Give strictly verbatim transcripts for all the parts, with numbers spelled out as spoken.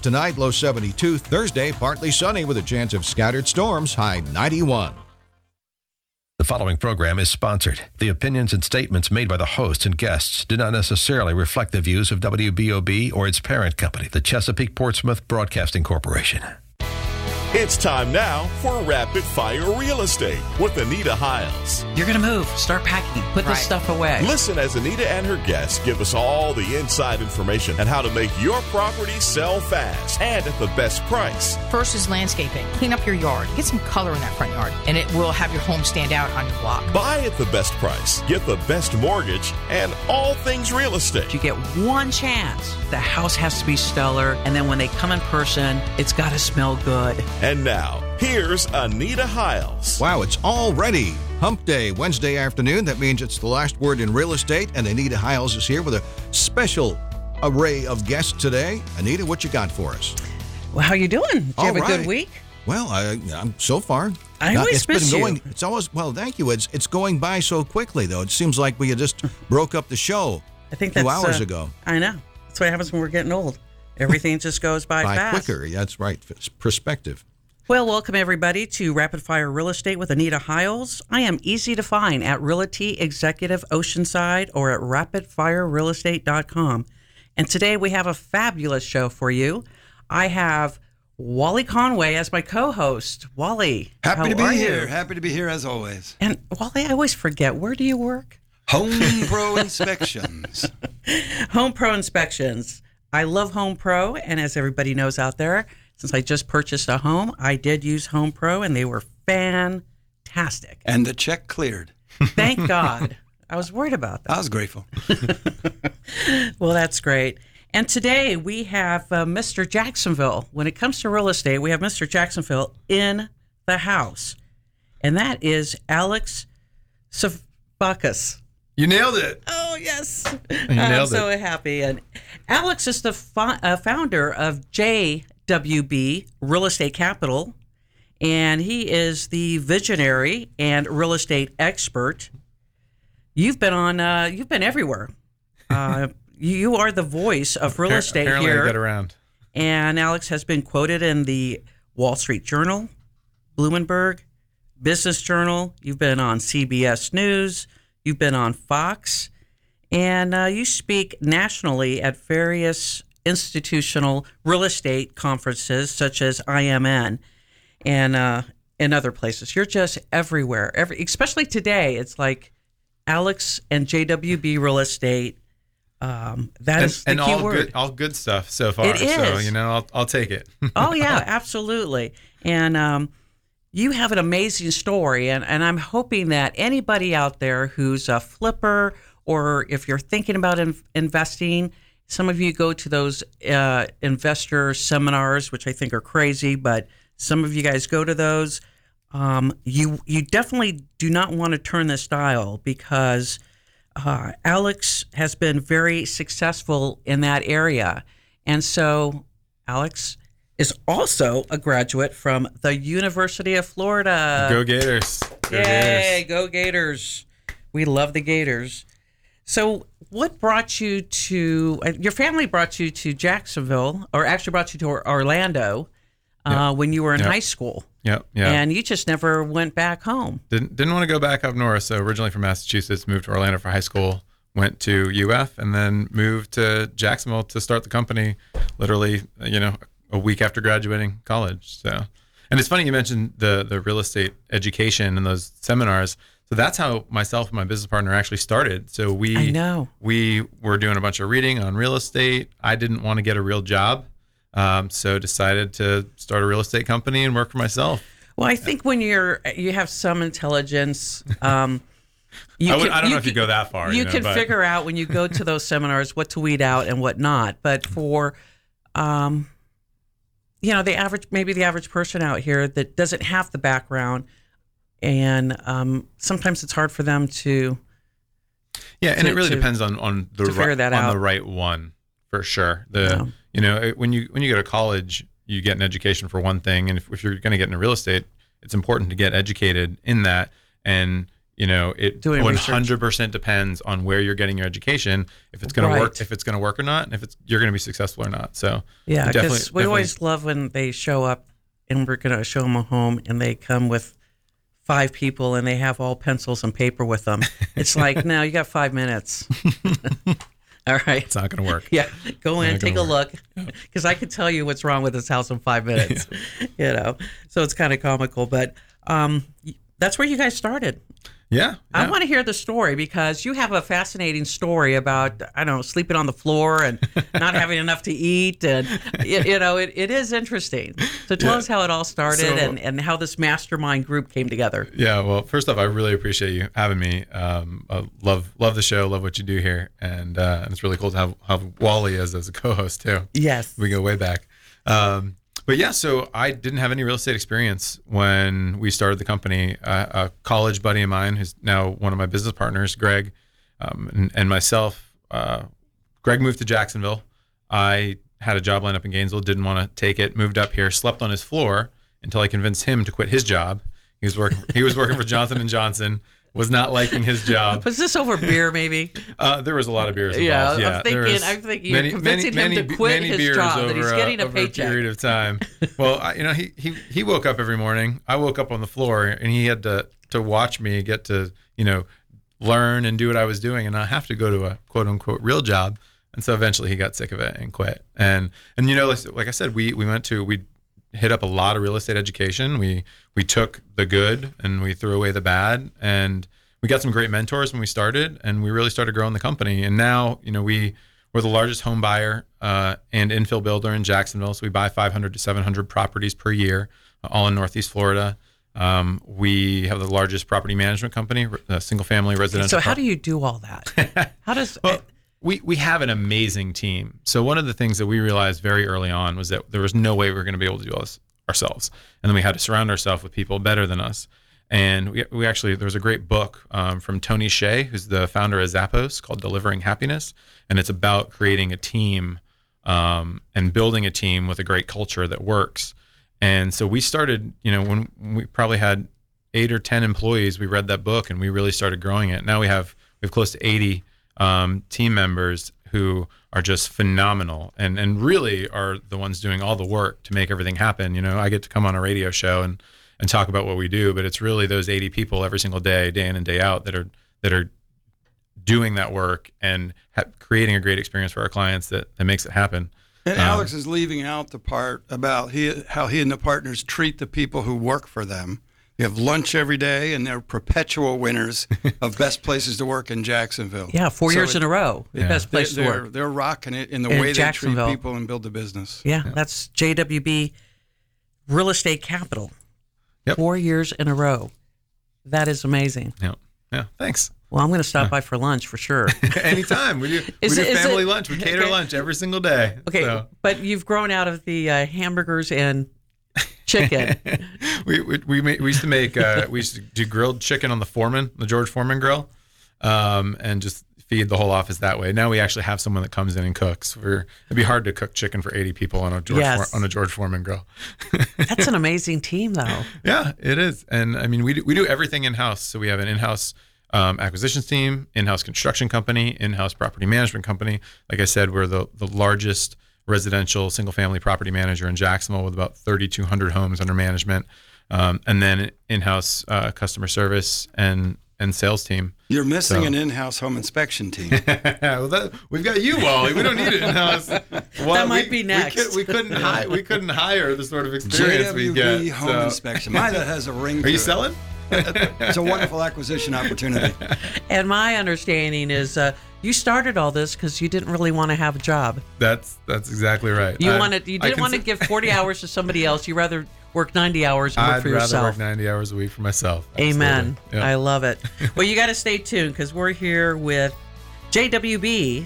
tonight, low seventy-two. Thursday, partly sunny with a chance of scattered storms, high ninety-one. The following program is sponsored. The opinions and statements made by the hosts and guests do not necessarily reflect the views of W B O B or its parent company, the Chesapeake Portsmouth Broadcasting Corporation. It's time now for Rapid Fire Real Estate with Anita Hiles. You're going to move. Start packing. Put Right. this stuff away. Listen as Anita and her guests give us all the inside information on how to make your property sell fast and at the best price. First is landscaping. Clean up your yard. Get some color in that front yard, and it will have your home stand out on your block. Buy at the best price. Get the best mortgage and all things real estate. You get one chance. The house has to be stellar, and then when they come in person, it's got to smell good. And now, here's Anita Hiles. Wow, it's already Hump Day, Wednesday afternoon. That means it's the last word in real estate, and Anita Hiles is here with a special array of guests today. Anita, what you got for us? Well, how you doing? Did you All have a right. good week? Well, I, I'm so far. I Uh, always it's miss been you. going. It's always well. Thank you. It's it's going by so quickly, though. It seems like we had just broke up the show I think two that's hours uh, ago. I know. That's what happens when we're getting old. Everything just goes by, By fast. quicker. That's right. Perspective. Well, welcome everybody to Rapid Fire Real Estate with Anita Hiles. I am easy to find at Realty Executive Oceanside or at rapid fire real estate dot com. And today we have a fabulous show for you. I have Wally Conway as my co-host. Wally, Happy how to be are here. you? Happy to be here as always. And Wally, I always forget, where do you work? Home Pro Inspections. Home Pro Inspections. I love Home Pro, and as everybody knows out there, since I just purchased a home, I did use Home Pro, and they were fantastic. And the check cleared. Thank God. I was worried about that. I was grateful. Well, that's great. And today we have uh, Mister Jacksonville. When it comes to real estate, we have Mister Jacksonville in the house, and that is Alex Savakis. You nailed it. Oh, yes. You I'm nailed so it. happy. And Alex is the fo- uh, founder of J W B Real Estate Capital, and he is the visionary and real estate expert. You've been on, uh, you've been everywhere. Uh, you are the voice of real estate Apparently here. I got around. And Alex has been quoted in the Wall Street Journal, Bloomberg, Business Journal. You've been on C B S News. You've been on Fox. And uh, you speak nationally at various institutional real estate conferences such as I M N and uh, in other places. You're just everywhere. Every, especially today, it's like Alex and J W B Real Estate. Um, that And, is the and key all word. good, all good stuff so far. It So is. you know, I'll I'll take it. Oh, yeah, absolutely. And um, you have an amazing story, and, and I'm hoping that anybody out there who's a flipper or if you're thinking about in, investing, some of you go to those uh, investor seminars, which I think are crazy, but some of you guys go to those. Um, you you definitely do not want to turn this dial because uh, Alex has been very successful in that area. And so, Alex is also a graduate from the University of Florida. Go Gators. Go Yay, Gators. go Gators. We love the Gators. So what brought you to, uh, your family brought you to Jacksonville, or actually brought you to Or- Orlando uh, Yep. when you were in Yep. high school. Yep. Yeah. And you just never went back home. Didn't didn't want to go back up north. So originally from Massachusetts, moved to Orlando for high school, went to U F, and then moved to Jacksonville to start the company. Literally, you know, a week after graduating college. So, and it's funny you mentioned the the real estate education and those seminars. So that's how myself and my business partner actually started. So we I know. we were doing a bunch of reading on real estate. I didn't want to get a real job, um, so decided to start a real estate company and work for myself. Well, I think when you're, you have some intelligence, um, you I, would, can- I don't know you if you can- go that far. You, You, know, can but- figure out when you go to those seminars what to weed out and what not. But for, um, you know, the average, maybe the average person out here that doesn't have the background, and um, sometimes it's hard for them to. Yeah, and to- it really to- depends on on the to figure right, that on out. the right one for sure. The Yeah. you know it- when you when you go to college, you get an education for one thing, and if, if you're going to get into real estate, it's important to get educated in that and you know, it Doing one research. hundred percent depends on where you're getting your education, if it's going Right. to work, if it's going to work or not, and if it's you're going to be successful or not. So Yeah, we definitely- because we definitely- always love when they show up and we're going to show them a home and they come with five people and they have all pencils and paper with them. It's like, no, you got five minutes. All right. it's not going to work. Yeah, go in, Not take a gonna look, because I could tell you what's wrong with this house in five minutes. You know, so it's kind of comical, but um, y- that's where you guys started. Yeah, I yeah. want to hear the story because you have a fascinating story about, I don't know, sleeping on the floor and not having enough to eat. And, you, you know, it, it is interesting. So tell Yeah. us how it all started So- and, and how this mastermind group came together. Yeah, well, first off, I really appreciate you having me. Um, I love love the show, love what you do here, and uh, and it's really cool to have, have Wally as as a co-host too. Yes. We go way back. Um, but yeah, so I didn't have any real estate experience when we started the company. Uh, a college buddy of mine, who's now one of my business partners, Greg, um, and, and myself. Uh, Greg moved to Jacksonville. I had a job lined up in Gainesville, didn't want to take it. Moved up here, slept on his floor until I convinced him to quit his job. He was working. He was working for Johnson and Johnson. Was not liking his job. Was this over beer, maybe? Uh, there was a lot of beers Yeah, involved. I'm Yeah, thinking- there was I'm thinking you're convincing him to be- quit many his beers job, over that he's getting a over paycheck. period of time. Well, I, you know, he, he he woke up every morning. I woke up on the floor, and he had to to watch me get to you know learn and do what I was doing, and I have to go to a quote unquote real job. And so eventually he got sick of it and quit. And and you know, like, like I said, we we went to we hit up a lot of real estate education. We we took the good and we threw away the bad, and we got some great mentors when we started, and we really started growing the company. And now, you know, we we're the largest home buyer uh, and infill builder in Jacksonville. So we buy five hundred to seven hundred properties per year, uh, all in Northeast Florida. Um, we have the largest property management company, a single family residential. So how pro- do you do all that? How does well, we we have an amazing team. So one of the things that we realized very early on was that there was no way we were going to be able to do all this ourselves, and then we had to surround ourselves with people better than us. And we we actually there was a great book um, from Tony Hsieh, who's the founder of Zappos, called Delivering Happiness, and it's about creating a team um, and building a team with a great culture that works. And so we started, you know, when we probably had eight or ten employees, we read that book and we really started growing it. Now we have we have close to eighty um, team members who are just phenomenal and and really are the ones doing all the work to make everything happen. You know, I get to come on a radio show and and talk about what we do, but it's really those eighty people every single day, day in and day out, that are that are doing that work and ha- creating a great experience for our clients that, that makes it happen. And Um, Alex is leaving out the part about he, how he and the partners treat the people who work for them. They have lunch every day, and they're perpetual winners of best places to work in Jacksonville. Yeah, four So years it- in a row. The Yeah. best They, place to they're, work. they're rocking it in the In way they treat Jacksonville. people and build the business. Yeah, that's J W B Real Estate Capital. Yep. Four years in a row. That is amazing. Yeah, yeah. Thanks. Well, I'm going to stop by for lunch for sure. Anytime we do, Is we it- do is family it- lunch. We cater okay. lunch every single day. Okay, So. but you've grown out of the uh, hamburgers and chicken. we we we, made, we used to make uh, we used to do grilled chicken on the Foreman, the George Foreman grill, um, and just feed the whole office that way. Now we actually have someone that comes in and cooks. We're, it'd be hard to cook chicken for eighty people on a George Yes. For, on a George Foreman grill. That's an amazing team, though. Yeah, it is. And I mean, we do, we do everything in house. So we have an in house um, acquisitions team, in house construction company, in house property management company. Like I said, we're the the largest residential single family property manager in Jacksonville with about thirty-two hundred homes under management, um, and then in house uh, customer service and and sales team. You're missing So- an in-house home inspection team. well, that, we've got you, Wally. We don't need it in house. That might be next. We, could, we couldn't hire. We couldn't hire the sort of J experience we W get. B Home so- Inspection. My, that has a ring to Are you it. selling? It's a wonderful acquisition opportunity. And my understanding is uh, you started all this because you didn't really want to have a job. That's that's exactly right. You I- wanted, you I didn't want to consi- give forty hours to somebody else. You rather work ninety hours and work I'd for rather yourself. work ninety hours a week for myself. Amen. Absolutely. Yeah. I love it. Well, you got to stay tuned because we're here with J W B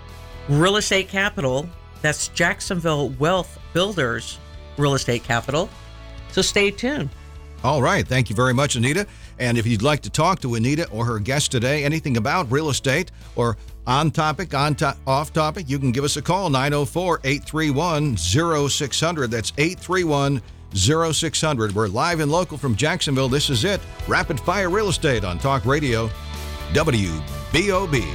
Real Estate Capital. That's Jacksonville Wealth Builders Real Estate Capital. So stay tuned. All right. Thank you very much, Anita. And if you'd like to talk to Anita or her guest today, anything about real estate or on topic, on to- off topic, you can give us a call, nine oh four, eight three one, oh six hundred. That's eight three one, oh six hundred. We're live and local from Jacksonville. This is it. Rapid Fire Real Estate on Talk Radio, W B O B.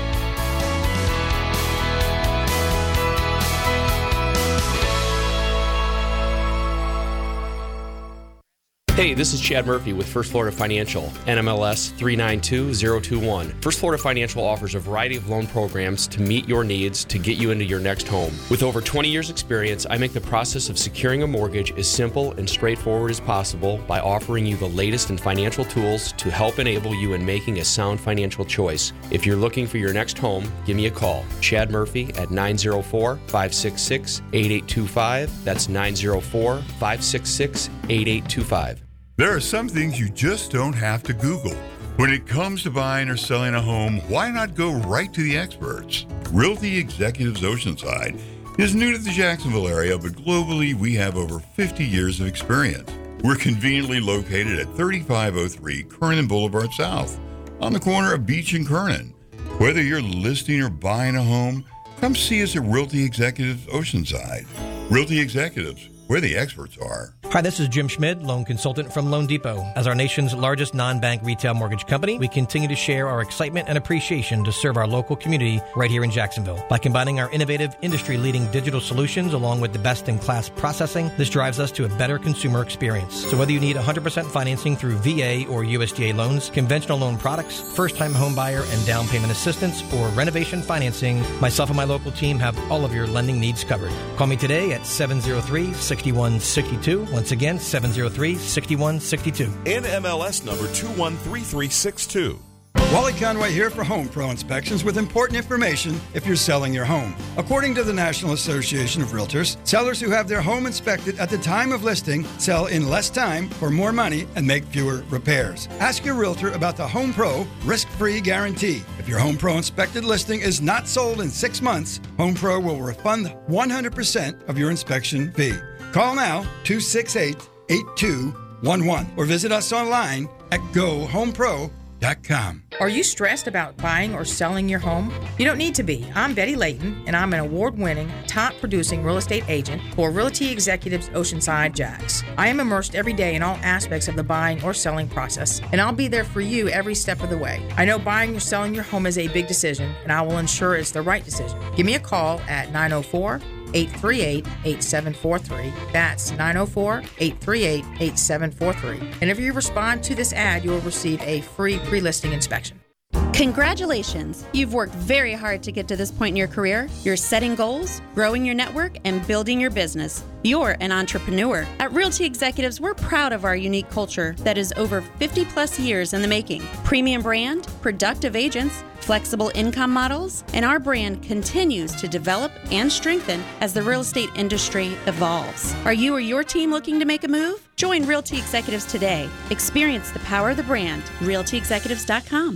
Hey, this is Chad Murphy with First Florida Financial, N M L S three nine two zero two one. First Florida Financial offers a variety of loan programs to meet your needs to get you into your next home. With over twenty years experience, I make the process of securing a mortgage as simple and straightforward as possible by offering you the latest in financial tools to help enable you in making a sound financial choice. If you're looking for your next home, give me a call. Chad Murphy at nine oh four, five six six, eight eight two five. That's nine oh four, five six six, eight eight two five. There are some things you just don't have to Google. When it comes to buying or selling a home, why not go right to the experts? Realty Executives Oceanside is new to the Jacksonville area, but globally we have over fifty years of experience. We're conveniently located at thirty-five oh three Kernan Boulevard South, on the corner of Beach and Kernan. Whether you're listing or buying a home, come see us at Realty Executives Oceanside. Realty Executives, where the experts are. Hi, this is Jim Schmid, loan consultant from Loan Depot. As our nation's largest non-bank retail mortgage company, we continue to share our excitement and appreciation to serve our local community right here in Jacksonville. By combining our innovative, industry-leading digital solutions along with the best-in-class processing, this drives us to a better consumer experience. So whether you need one hundred percent financing through V A or U S D A loans, conventional loan products, first-time home buyer and down payment assistance, or renovation financing, myself and my local team have all of your lending needs covered. Call me today at seven oh three, six one six two. Once again, seven oh three, six one six two. N M L S number two one three three six two. Wally Conway here for Home Pro Inspections with important information if you're selling your home. According to the National Association of Realtors, sellers who have their home inspected at the time of listing sell in less time for more money and make fewer repairs. Ask your realtor about the Home Pro risk-free guarantee. If your Home Pro inspected listing is not sold in six months, Home Pro will refund one hundred percent of your inspection fee. Call now, two six eight, eight two one one, or visit us online at go home pro dot com. Are you stressed about buying or selling your home? You don't need to be. I'm Betty Layton, and I'm an award-winning, top-producing real estate agent for Realty Executives Oceanside Jax. I am immersed every day in all aspects of the buying or selling process, and I'll be there for you every step of the way. I know buying or selling your home is a big decision, and I will ensure it's the right decision. Give me a call at nine oh four, eight three eight, eight seven four three. That's nine oh four, eight three eight, eight seven four three. And if you respond to this ad, you will receive a free pre-listing inspection. Congratulations! You've worked very hard to get to this point in your career. You're setting goals, growing your network, and building your business. You're an entrepreneur. At Realty Executives, we're proud of our unique culture that is over fifty plus years in the making. Premium brand, productive agents, flexible income models, and our brand continues to develop and strengthen as the real estate industry evolves. Are you or your team looking to make a move? Join Realty Executives today. Experience the power of the brand. realty executives dot com.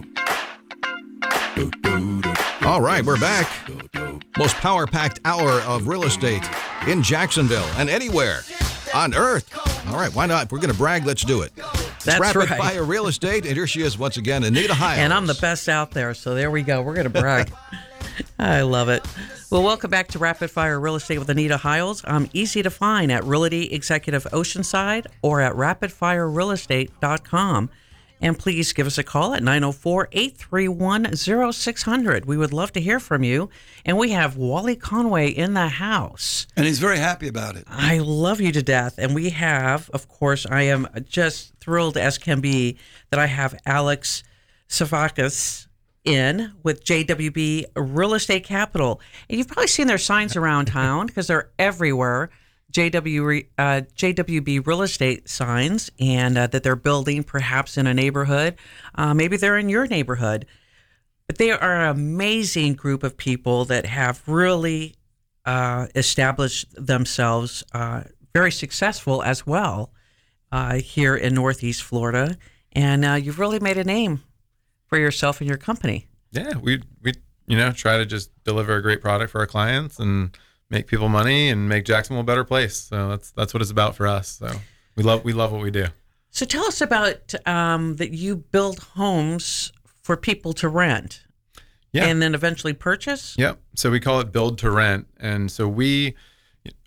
All right, we're back. Most power-packed hour of real estate in Jacksonville and anywhere on Earth. All right, why not? If we're going to brag, let's do it. It's That's Rapid right. Fire Real Estate, and here she is once again, Anita Hiles. And I'm the best out there, so there we go. We're going to brag. I love it. Well, welcome back to Rapid Fire Real Estate with Anita Hiles. I'm easy to find at Realty Executive Oceanside or at rapid fire real estate dot com. And please give us a call at nine oh four, eight three one, oh six hundred. We would love to hear from you. And we have Wally Conway in the house. And he's very happy about it. I love you to death. And we have, of course, I am just thrilled as can be that I have Alex Savakis in with J W B Real Estate Capital. And you've probably seen their signs around town because they're everywhere. J W, uh, J W B Real Estate signs, and uh, that they're building perhaps in a neighborhood. Uh, maybe they're in your neighborhood. But they are an amazing group of people that have really uh, established themselves uh, very successful as well uh, here in Northeast Florida. And uh, you've really made a name for yourself and your company. Yeah, we, we you know, try to just deliver a great product for our clients and make people money and make Jacksonville a better place. So that's that's what it's about for us. So we love we love what we do. So tell us about um, that you build homes for people to rent, yeah, and then eventually purchase. Yep. So we call it build to rent, and so we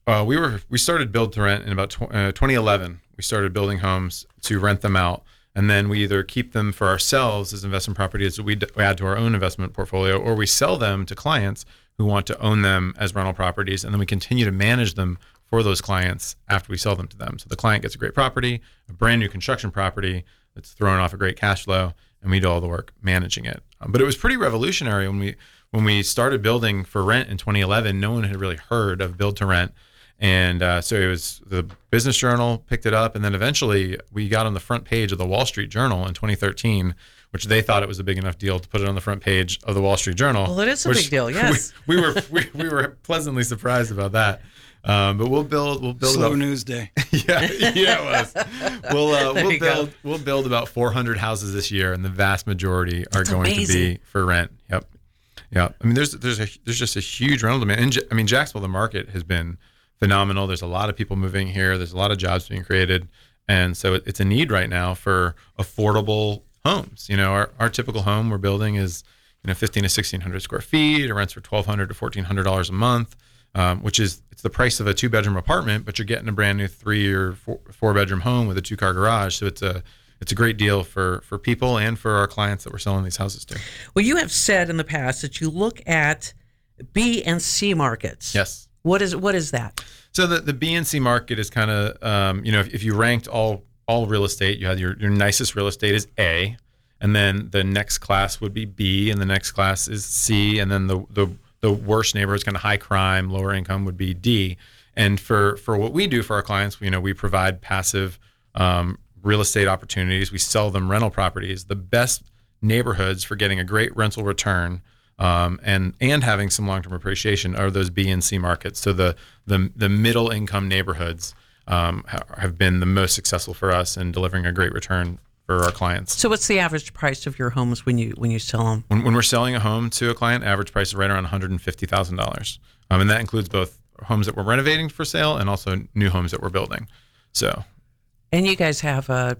Uh, we were we started build to rent in about tw- uh, twenty eleven. We started building homes to rent them out, and then we either keep them for ourselves as investment properties that we, d- we add to our own investment portfolio, or we sell them to clients who want to own them as rental properties, and then we continue to manage them for those clients after we sell them to them. So the client gets a great property, a brand new construction property that's throwing off a great cash flow, and we do all the work managing it. Um, but it was pretty revolutionary when we when we started building for rent in twenty eleven. No one had really heard of build to rent. And uh, so it was the Business Journal picked it up, and then eventually we got on the front page of the Wall Street Journal in twenty thirteen, which they thought it was a big enough deal to put it on the front page of the Wall Street Journal. Well, it is a big deal, yes. We, we were we, we were pleasantly surprised about that. Um, but we'll build we'll build slow about, news day. yeah, yeah, it was. We'll uh, There we'll you go. build we'll build about four hundred houses this year, and the vast majority are That's going amazing. to be for rent. Yep. Yeah. I mean, there's there's a there's just a huge rental demand. And, I mean, Jacksonville, the market has been phenomenal. There's a lot of people moving here. There's a lot of jobs being created, and so it, it's a need right now for affordable homes. You know, our, our typical home we're building is you know fifteen to sixteen hundred square feet. It rents for twelve hundred to fourteen hundred dollars a month, um, which is it's the price of a two bedroom apartment, but you're getting a brand new three or four, four bedroom home with a two car garage. So it's a it's a great deal for for people and for our clients that we're selling these houses to. Well, you have said in the past that you look at B and C markets. Yes. What is what is that? So the, the B and C market is kind of, um, you know, if, if you ranked all all real estate, you had your, your nicest real estate is A, and then the next class would be B, and the next class is C, and then the the, the worst neighborhoods, kind of high crime, lower income, would be D. And for, for what we do for our clients, you know, we provide passive um, real estate opportunities. We sell them rental properties. The best neighborhoods for getting a great rental return Um, and and having some long-term appreciation are those B and C markets. So the the, the middle-income neighborhoods um, ha- have been the most successful for us in delivering a great return for our clients. So what's the average price of your homes when you when you sell them? When, when we're selling a home to a client, average price is right around one hundred fifty thousand dollars, um, and that includes both homes that we're renovating for sale and also new homes that we're building. So, and you guys have a.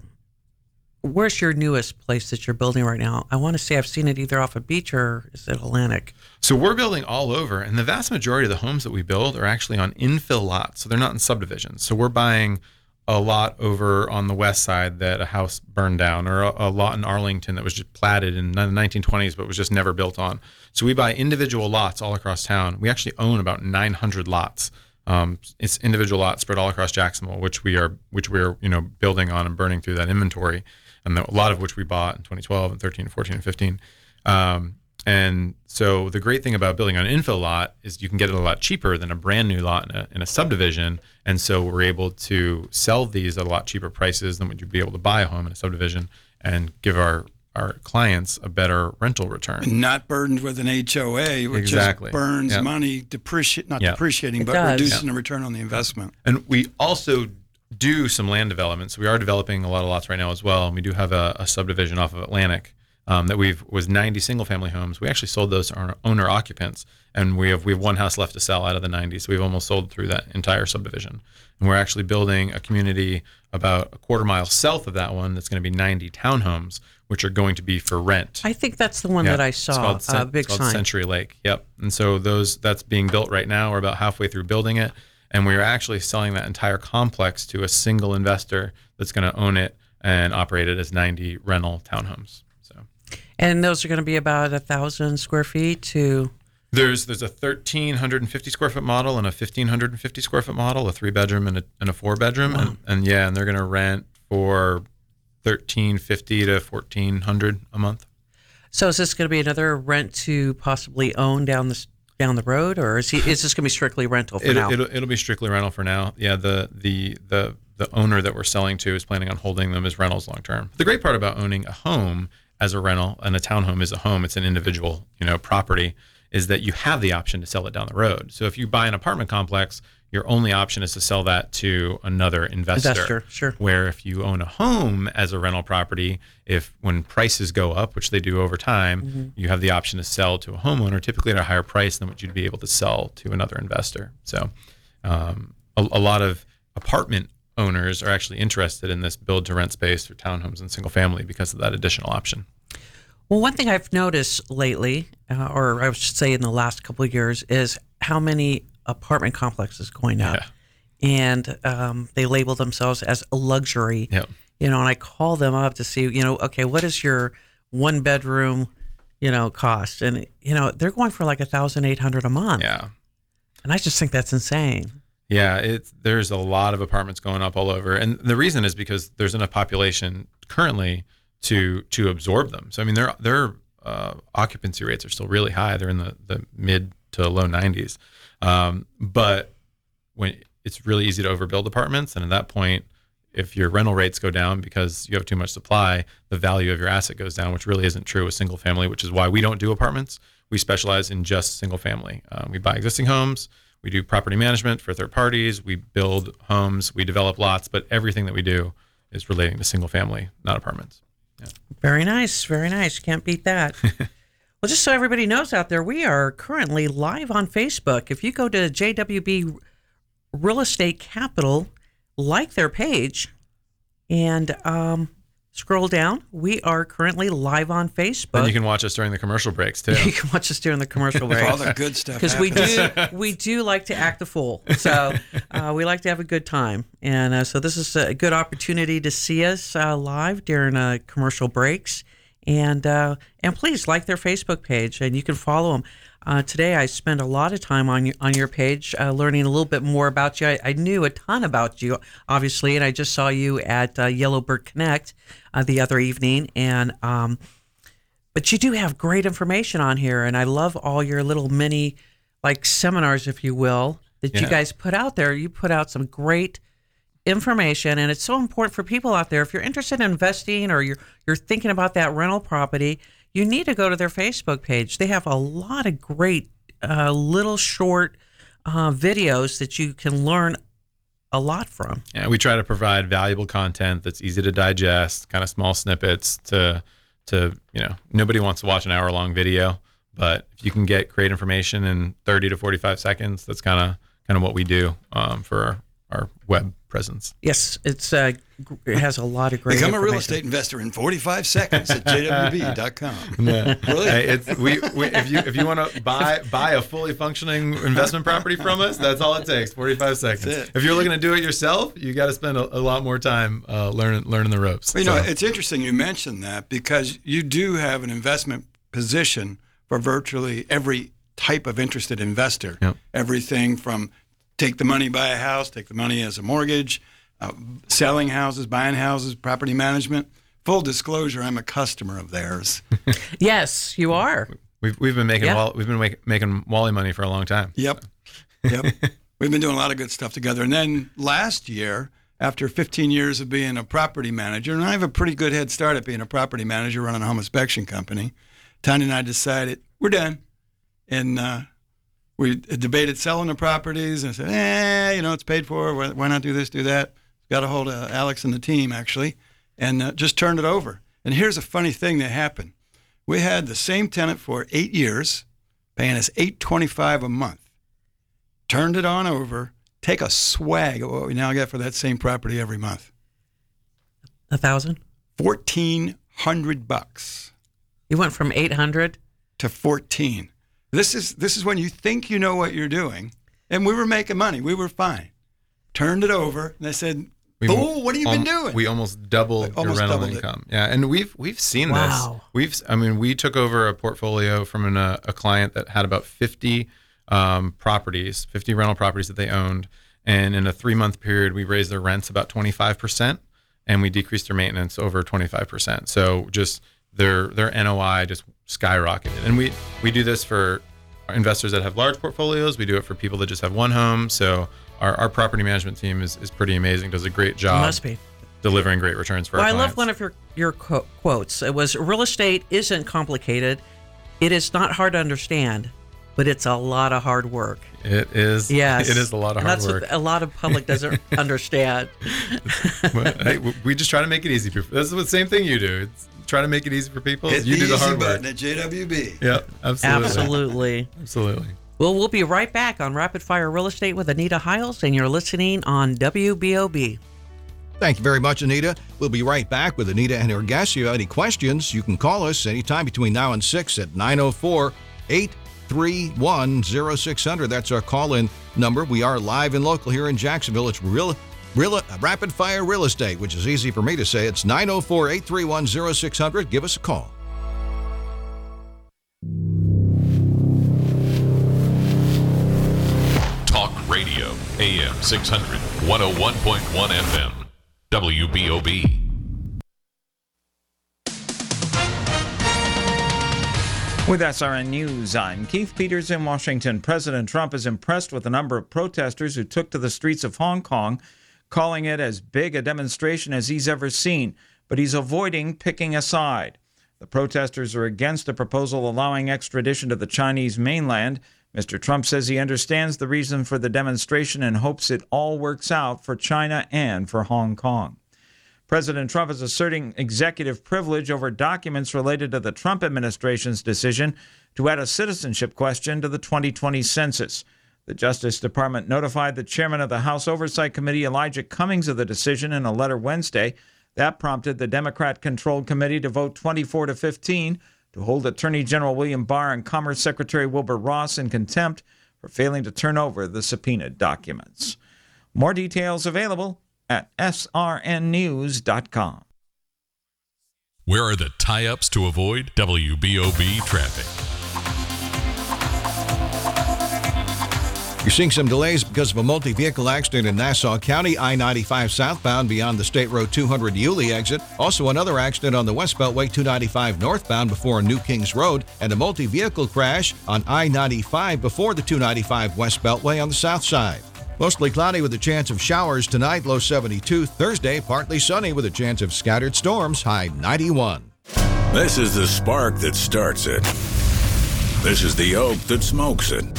Where's your newest place that you're building right now? I want to say I've seen it either off a beach or is it Atlantic? So we're building all over, and the vast majority of the homes that we build are actually on infill lots. So they're not in subdivisions. So we're buying a lot over on the west side that a house burned down, or a, a lot in Arlington that was just platted in the nineteen twenties but was just never built on. So we buy individual lots all across town. We actually own about nine hundred lots. Um, it's individual lots spread all across Jacksonville, which we are which we are you know building on and burning through that inventory. And a lot of which we bought in twenty twelve and thirteen, fourteen, and fifteen. Um, and so the great thing about building on an infill lot is you can get it a lot cheaper than a brand new lot in a, in a subdivision. And so we're able to sell these at a lot cheaper prices than what you'd be able to buy a home in a subdivision and give our, our clients a better rental return. And not burdened with an H O A, which Exactly. just burns Yep. money, depreciate not Yep. depreciating, It but does. reducing Yep. the return on the investment. And we also do some land development. So we are developing a lot of lots right now as well. And we do have a, a subdivision off of Atlantic um, that we've was ninety single family homes. We actually sold those to our owner occupants, and we have we have one house left to sell out of the ninety. So we've almost sold through that entire subdivision. And we're actually building a community about a quarter mile south of that one that's going to be ninety townhomes, which are going to be for rent. I think that's the one Yeah, that I it's saw. called A Cen- uh, big it's called sign. Century Lake. Yep. And so those that's being built right now. We're about halfway through building it, and we're actually selling that entire complex to a single investor that's going to own it and operate it as ninety rental townhomes. So And those are going to be about a thousand square feet to. there's there's a thirteen fifty square foot model and a fifteen fifty square foot model, a three bedroom and a, and a four bedroom, Wow. and, and yeah, and they're going to rent for thirteen fifty to fourteen hundred a month. So is this going to be another rent to possibly own down the down the road, or is he is this going to be strictly rental for It, now? it'll, it'll be strictly rental for now. Yeah, the the the the owner that we're selling to is planning on holding them as rentals long term. The great part about owning a home as a rental, and a townhome is a home, it's an individual, you know, property, is that you have the option to sell it down the road. So if you buy an apartment complex, your only option is to sell that to another investor. Investor, sure. Where if you own a home as a rental property, if when prices go up, which they do over time, Mm-hmm. you have the option to sell to a homeowner, typically at a higher price than what you'd be able to sell to another investor. So um, a, a lot of apartment owners are actually interested in this build to rent space for townhomes and single family because of that additional option. Well, one thing I've noticed lately, uh, or I should say in the last couple of years, is how many apartment complexes going up. Yeah. and um, they label themselves as a luxury. Yep. You know, and I call them up to see, you know, okay, what is your one bedroom, you know, cost? And, you know, they're going for like one thousand eight hundred dollars a month. Yeah. And I just think that's insane. Yeah, it's there's a lot of apartments going up all over. And the reason is because there's enough population currently to to absorb them. So, I mean, their their uh, occupancy rates are still really high. They're in the, the mid to low nineties. Um, but when it's really easy to overbuild apartments, and at that point, if your rental rates go down because you have too much supply, the value of your asset goes down, which really isn't true with single family, which is why we don't do apartments. We specialize in just single family. Um, we buy existing homes. We do property management for third parties. We build homes. We develop lots, but everything that we do is relating to single family, not apartments. Yeah. Very nice. Very nice. Can't beat that. Well, just so everybody knows out there, we are currently live on Facebook. If you go to J W B Real Estate Capital, like their page, and um, scroll down, we are currently live on Facebook. And you can watch us during the commercial breaks too. You can watch us during the commercial breaks. All the good stuff. Because we do, we do like to act a fool. So uh, we like to have a good time, and uh, so this is a good opportunity to see us uh, live during uh, commercial breaks, and uh, and please like their Facebook page, and you can follow them. Uh, today, I spent a lot of time on your, on your page, uh, learning a little bit more about you. I, I knew a ton about you, obviously, and I just saw you at uh, Yellowbird Connect uh, the other evening. And um, but you do have great information on here, and I love all your little mini, like seminars, if you will, that Yeah. you guys put out there. You put out some great information, and it's so important for people out there. If you're interested in investing or you're you're thinking about that rental property, you need to go to their Facebook page. They have a lot of great uh, little short uh, videos that you can learn a lot from. Yeah, we try to provide valuable content that's easy to digest, kind of small snippets to, to you know, nobody wants to watch an hour long video, but if you can get great information in thirty to forty-five seconds, that's kind of kind of what we do um, for our, our web presence. Yes, it's uh, it has a lot of great Become a real information. estate investor in forty-five seconds at j w b dot com. Yeah. Really? Hey, it's, we, we, if you if you want to buy buy a fully functioning investment property from us, that's all it takes, forty-five seconds. That's it. If you're looking to do it yourself, you got to spend a, a lot more time uh, learning learning the ropes. Well, you know, So- it's interesting you mentioned that because you do have an investment position for virtually every type of interested investor. Yep. Everything from take the money, buy a house, take the money as a mortgage, uh, selling houses, buying houses, property management. Full disclosure, I'm a customer of theirs. Yes, you are. We've we've been making Yeah. Wall, we've been make, making Wally money for a long time. Yep. Yep. We've been doing a lot of good stuff together. And then last year, after fifteen years of being a property manager, and I have a pretty good head start at being a property manager running a home inspection company, Tanya and I decided we're done. And uh, we debated selling the properties and said, eh, you know, it's paid for. Why why not do this, do that? Got a hold of Alex and the team, actually, and uh, just turned it over. And here's a funny thing that happened. We had the same tenant for eight years, paying us eight twenty-five a month. Turned it on over, take a swag of what we now get for that same property every month. A thousand? fourteen hundred bucks You went from eight hundred to fourteen. This is this is when you think you know what you're doing, and we were making money. We were fine. Turned it over, and they said, We "Oh, mo- what have you been al- doing?" We almost doubled Almost your rental doubled it. income. Yeah, and we've we've seen Wow. this. We've I mean, we took over a portfolio from an, uh, a client that had about fifty um, properties, fifty rental properties that they owned, and in a three month period, we raised their rents about twenty-five percent, and we decreased their maintenance over twenty-five percent. So just their their N O I just skyrocketed, and we we do this for investors that have large portfolios. We do it for people that just have one home. So our, our property management team is, is pretty amazing, does a great job must be. delivering great returns for Well, our I clients. love one of your, your quote, quotes. It was, real estate isn't complicated. It is not hard to understand, but it's a lot of hard work. It is. Yes. It is a lot of And hard that's work. what a lot of public doesn't understand. But, hey, we just try to make it easy. For, that's the same thing you do. It's try to make it easy for people. Hit you the do the easy hard button work. at J W B. Yep, absolutely. Absolutely. Absolutely. Well, we'll be right back on Rapid Fire Real Estate with Anita Hiles, and you're listening on W B O B. Thank you very much, Anita. We'll be right back with Anita and her guests. If you have any questions, you can call us anytime between now and six at nine oh four, eight three one, zero six zero zero. That's our call-in number. We are live and local here in Jacksonville. It's real, real rapid fire real estate, which is easy for me to say. It's nine oh four, eight three one, zero six zero zero. Give us a call. Talk Radio, A M six hundred, one oh one point one F M, W B O B. With S R N News, I'm Keith Peters in Washington. President Trump is impressed with the number of protesters who took to the streets of Hong Kong, calling it as big a demonstration as he's ever seen, but he's avoiding picking a side. The protesters are against a proposal allowing extradition to the Chinese mainland. Mister Trump says he understands the reason for the demonstration and hopes it all works out for China and for Hong Kong. President Trump is asserting executive privilege over documents related to the Trump administration's decision to add a citizenship question to the twenty twenty census. The Justice Department notified the chairman of the House Oversight Committee, Elijah Cummings, of the decision in a letter Wednesday. That prompted the Democrat-controlled committee to vote twenty-four to fifteen to hold Attorney General William Barr and Commerce Secretary Wilbur Ross in contempt for failing to turn over the subpoenaed documents. More details available at S R N news dot com. Where are the tie-ups to avoid W B O B traffic? You're seeing some delays because of a multi-vehicle accident in Nassau County, I ninety-five southbound beyond the State Road two hundred Yulee exit. Also another accident on the West Beltway two ninety-five northbound before New Kings Road, and a multi-vehicle crash on I ninety-five before the two ninety-five West Beltway on the south side. Mostly cloudy with a chance of showers tonight, low seventy-two. Thursday, partly sunny with a chance of scattered storms, high ninety-one. This is the spark that starts it. This is the oak that smokes it.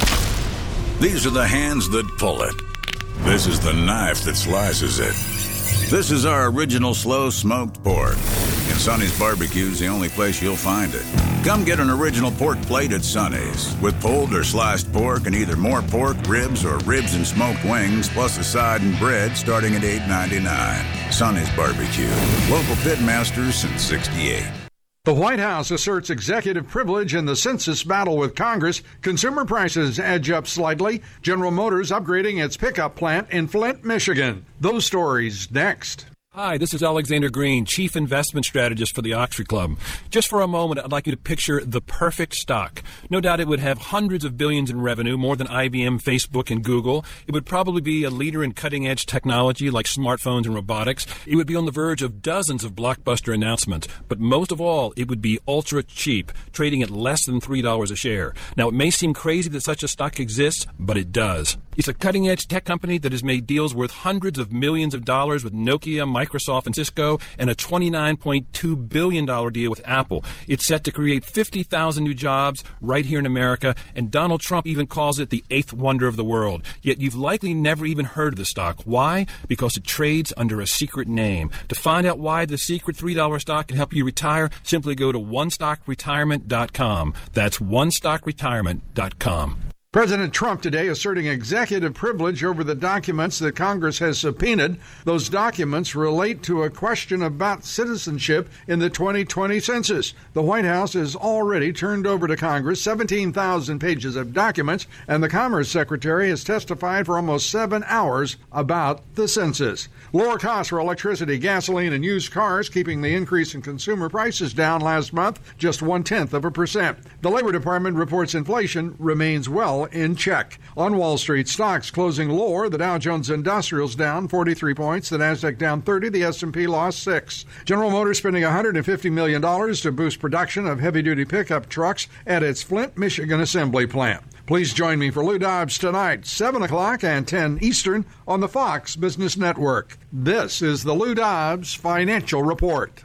These are the hands that pull it. This is the knife that slices it. This is our original slow smoked pork. And Sonny's Barbecue's the only place you'll find it. Come get an original pork plate at Sonny's with pulled or sliced pork and either more pork, ribs, or ribs and smoked wings, plus a side and bread starting at eight ninety-nine. Sonny's Barbecue. Local pitmasters since sixty-eight. The White House asserts executive privilege in the census battle with Congress. Consumer prices edge up slightly. General Motors upgrading its pickup plant in Flint, Michigan. Those stories next. Hi, this is Alexander Green, Chief Investment Strategist for the Oxford Club. Just for a moment, I'd like you to picture the perfect stock. No doubt it would have hundreds of billions in revenue, more than I B M, Facebook, and Google. It would probably be a leader in cutting-edge technology like smartphones and robotics. It would be on the verge of dozens of blockbuster announcements. But most of all, it would be ultra cheap, trading at less than three dollars a share. Now, it may seem crazy that such a stock exists, but it does. It's a cutting-edge tech company that has made deals worth hundreds of millions of dollars with Nokia, Microsoft, and Cisco, and a twenty-nine point two billion dollars deal with Apple. It's set to create fifty thousand new jobs right here in America, and Donald Trump even calls it the eighth wonder of the world. Yet you've likely never even heard of the stock. Why? Because it trades under a secret name. To find out why the secret three dollars stock can help you retire, simply go to one stock retirement dot com. That's one stock retirement dot com. President Trump today asserting executive privilege over the documents that Congress has subpoenaed. Those documents relate to a question about citizenship in the twenty twenty census. The White House has already turned over to Congress seventeen thousand pages of documents, and the Commerce Secretary has testified for almost seven hours about the census. Lower costs for electricity, gasoline, and used cars, keeping the increase in consumer prices down last month, just one-tenth of a percent. The Labor Department reports inflation remains well in check. On Wall Street, stocks closing lower. The Dow Jones Industrial's down forty-three points. The Nasdaq down thirty. The S and P lost six. General Motors spending one hundred fifty million dollars to boost production of heavy-duty pickup trucks at its Flint, Michigan assembly plant. Please join me for Lou Dobbs tonight, seven o'clock and ten Eastern on the Fox Business Network. This is the Lou Dobbs Financial Report.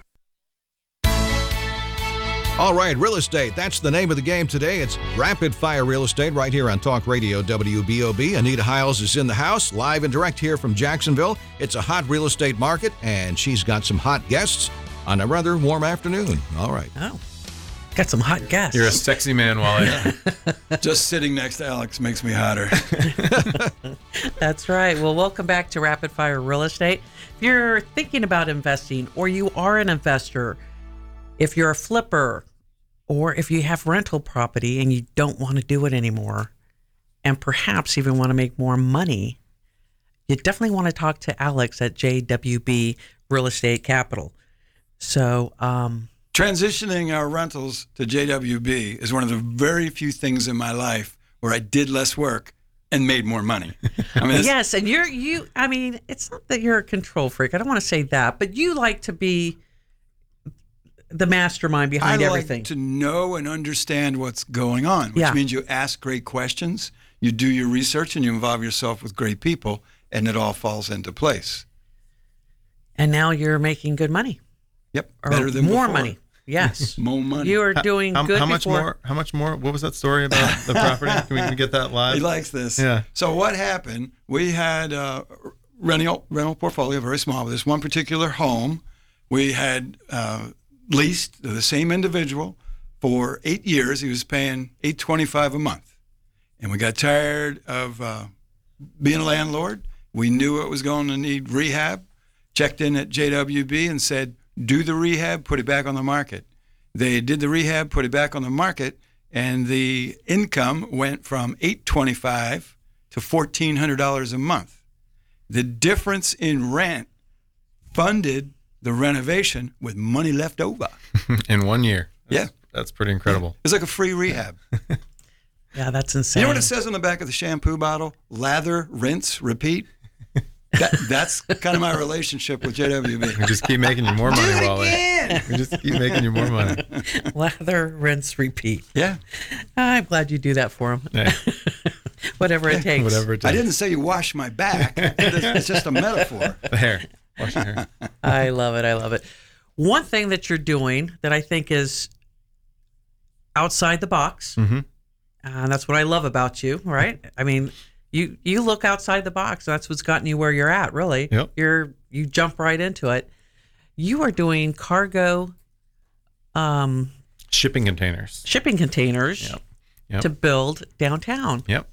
All right, real estate. That's the name of the game today. It's Rapid Fire Real Estate right here on Talk Radio W B O B. Anita Hiles is in the house, live and direct here from Jacksonville. It's a hot real estate market, and she's got some hot guests on a rather warm afternoon. All right. Oh, got some hot guests. You're a sexy man, Wally. Just sitting next to Alex makes me hotter. That's right. Well, welcome back to Rapid Fire Real Estate. If you're thinking about investing or you are an investor, if you're a flipper, or if you have rental property and you don't want to do it anymore, and perhaps even want to make more money, you definitely want to talk to Alex at J W B Real Estate Capital. So, um, transitioning our rentals to J W B is one of the very few things in my life where I did less work and made more money. I mean, yes, and you're you. I mean, it's not that you're a control freak. I don't want to say that, but you like to be the mastermind behind I everything. like to know and understand what's going on, which Yeah. means you ask great questions, you do your research, and you involve yourself with great people, and it all falls into place. And now you're making good money. Yep, Or better than more before. money. Yes, more money. You are doing how, good. How much before. more? How much more? What was that story about the property? Can we, can we get that live? He likes this. Yeah. So what happened? We had a rental rental portfolio, very small. With this one particular home, we had uh, leased to the same individual for eight years. He was paying eight twenty five a month, and we got tired of uh, being a landlord. We knew it was going to need rehab. Checked in at J W B and said, do the rehab, put it back on the market. They did the rehab, put it back on the market, and the income went from eight twenty-five to fourteen hundred dollars a month. The difference in rent funded the renovation with money left over. In one year. That's, Yeah. That's pretty incredible. It's like a free rehab. Yeah, that's insane. You know what it says on the back of the shampoo bottle? Lather, rinse, repeat. That, that's kind of my relationship with J W B. We just keep making you more money, Do it Wally. again. We just keep making you more money. Lather, rinse, repeat. Yeah. I'm glad you do that for him. Yeah. Whatever it takes. Whatever it I takes. didn't say you wash my back. It's it's just a metaphor. The hair. Wash your hair. I love it. I love it. One thing that you're doing that I think is outside the box, Mm-hmm. and that's what I love about you, right? I mean, you you look outside the box. That's what's gotten you where you're at, really. Yep. You're you jump right into it. You are doing cargo um, Shipping containers. shipping containers Yep. Yep. to build downtown Yep.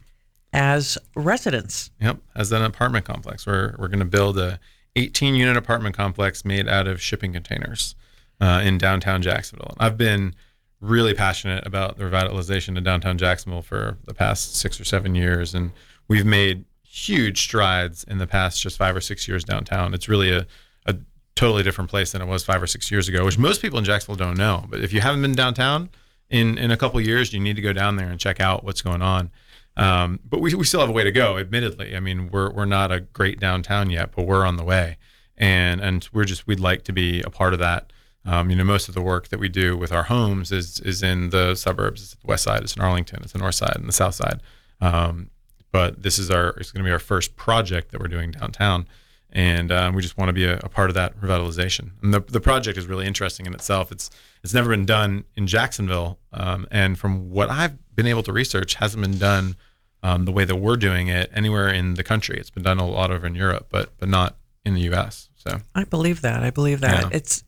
as residents. Yep. As an apartment complex, we're we're going to build a eighteen unit apartment complex made out of shipping containers uh, in downtown Jacksonville. I've been really passionate about the revitalization of downtown Jacksonville for the past six or seven years, and we've made huge strides in the past just five or six years downtown. It's really a, a totally different place than it was five or six years ago, which most people in Jacksonville don't know. But if you haven't been downtown in, in a couple of years, you need to go down there and check out what's going on. Um, but we, we still have a way to go, admittedly. I mean, we're we're not a great downtown yet, but we're on the way. And and we're just, we'd like to be a part of that. Um, you know, most of the work that we do with our homes is is in the suburbs. It's the west side, it's in Arlington, it's the north side and the south side. Um, but this is our, it's going to be our first project that we're doing downtown. And um, we just want to be a, a part of that revitalization. And the the project is really interesting in itself. It's it's never been done in Jacksonville. Um, and from what I've been able to research, hasn't been done um, the way that we're doing it anywhere in the country. It's been done a lot over in Europe, but but not in the U S. So I believe that. I believe that. Yeah. It's.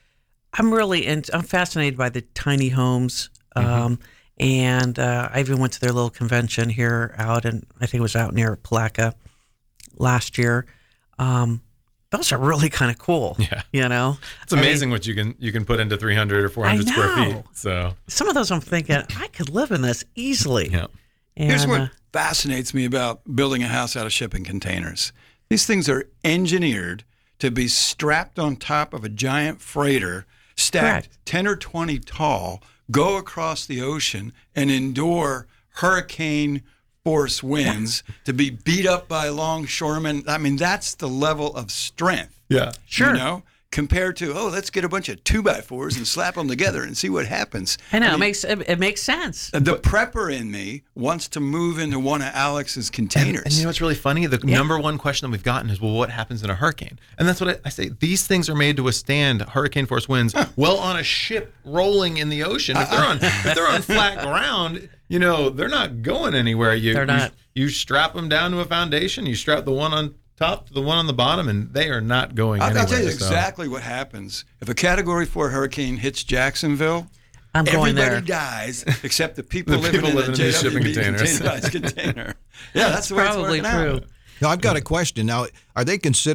I'm really in, I'm fascinated by the tiny homes, um, Mm-hmm. and uh, I even went to their little convention here out, and I think it was out near Palaca last year. Um, those are really kind of cool. Yeah. You know, it's amazing what you can you can put into three hundred or four hundred I square feet. know. So Some of those I'm thinking I could live in this easily. yeah. And, Here's what uh, fascinates me about building a house out of shipping containers. These things are engineered to be strapped on top of a giant freighter, stacked Correct. ten or twenty tall, go across the ocean and endure hurricane force winds to be beat up by longshoremen. I mean, that's the level of strength. Yeah. Sure. You know, compared to, oh, let's get a bunch of two by fours and slap them together and see what happens. I know mean, it makes it, it makes sense. the prepper in me wants to move into one of Alex's containers. And you know what's really funny? The Yeah. number one question that we've gotten is, well, what happens in a hurricane? And that's what I, I say. These things are made to withstand hurricane force winds well on a ship rolling in the ocean. If they're on if they're on flat ground, you know, they're not going anywhere. You, They're not. You, you strap them down to a foundation. You strap the one on top to the one on the bottom, and they are not going I'll, anywhere. I'll tell you so- exactly what happens. If a Category four hurricane hits Jacksonville, I'm going everybody there. dies except the people The living people in living the in these J W B shipping containers. containerized container. Yeah, that's the way Probably it's working true. out. Now, I've got a question. Now, are they considered